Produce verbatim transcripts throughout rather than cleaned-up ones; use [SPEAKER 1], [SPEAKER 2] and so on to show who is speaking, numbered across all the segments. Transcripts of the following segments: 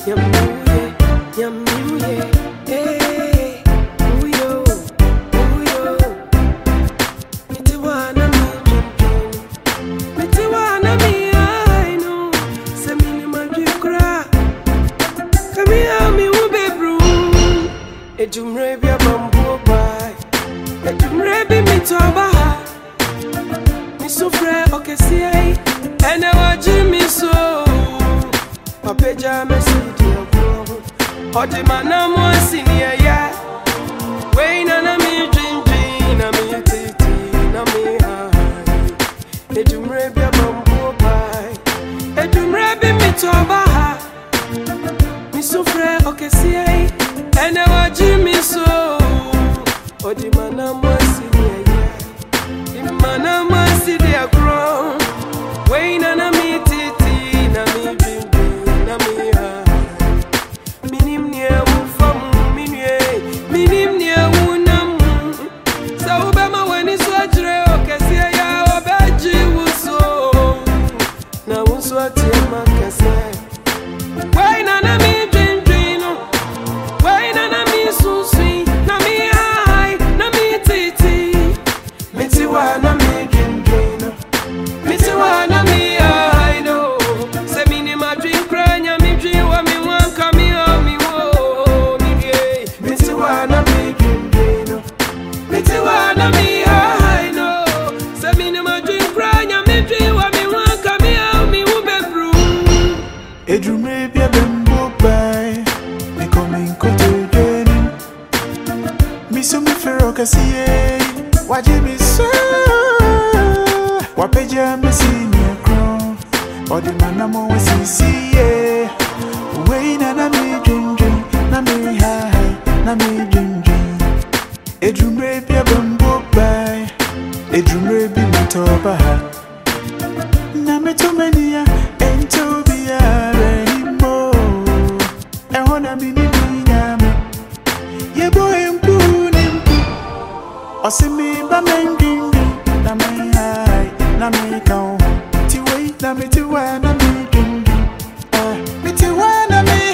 [SPEAKER 1] Ejumrebia bambo bai, ejumrebi mitoba, misufre okesiai, ene waji miso, papeja mesidi agro, odi mana mwasinia ya, weina na mi jinji na mi titi na mi hai, ejumrebia bambo bai, ejumrebi mitoba, misufre okesiai. Ene waji miso, odi mana mwasi diya, di mana mwasi diya grow. Weina na mi titi, na mi bimbi, na mi ha. Minim nye ufamu, minye, minim nye unamu. Sa ubema weni swajre, okesiya ya obeji uso. Na uso ati makase. Weina na mi
[SPEAKER 2] Ejumrebia bambo bai, me coming koto deni. Miso mi fero kasiye, waji miso. Wapeja me senior crown, odi mana mo wasisiye. Weina na mi jinji, na mi hai, na mi jinji. Ejumrebia bambo bai, ejumrebi mitoba. Na me too many ya, ento biya. Osimi ba mengingi na me hai na me kau ti wei na me ti wa na me gingi ah me ti wa na me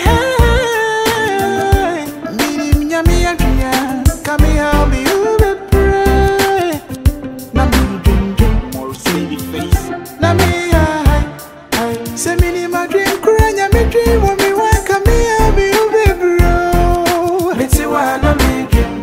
[SPEAKER 2] hai mi nya mi ya come here me you be pray na me gingi more see face na me hai hai se mi ma dream kura nya me dream wo me wa come here me you be bro me ti wa na me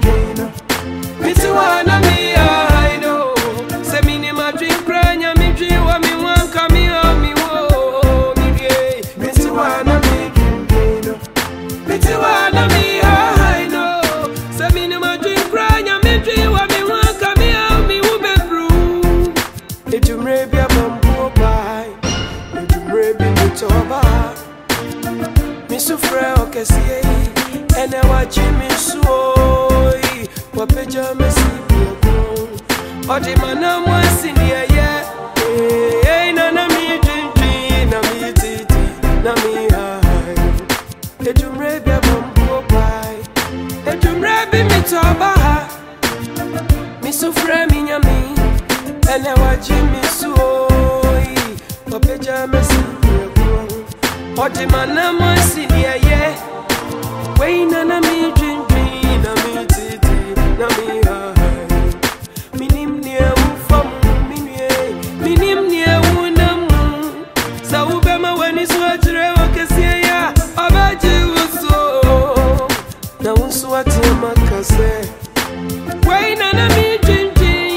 [SPEAKER 1] Ejumrebia bambo bai, ejumrebi mitoba. Misufre okesiye, ene waji misuoi. Wapeja mesidi agro, odi mana mwasi niya ye. Hey, na na mi jinji, na mi titi, na mi hai. Ejumrebia bambo bai, ejumrebi mitoba. Misufre minyami. Ene waji misuoi, wapeja mesidi agro, odi mana mwasi niya ye. Weina na mi jinji, na mi titi, na mi hai. Minim nye ufamu, minye, minim nye unamu. Sa ubema weni swajre wakesiya ya, abaji uso. Na unsu wati makase. Weina na mi jinji.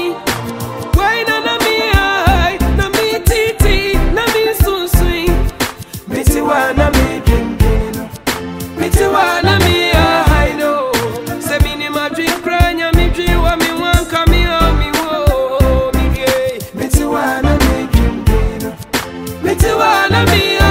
[SPEAKER 1] Na mi jingino, miti wana mi hai no. Se mini ma dream kranya mi jiwa mi wanka mi o mi wo mi ye. Miti wana mi jingino, miti wana mi.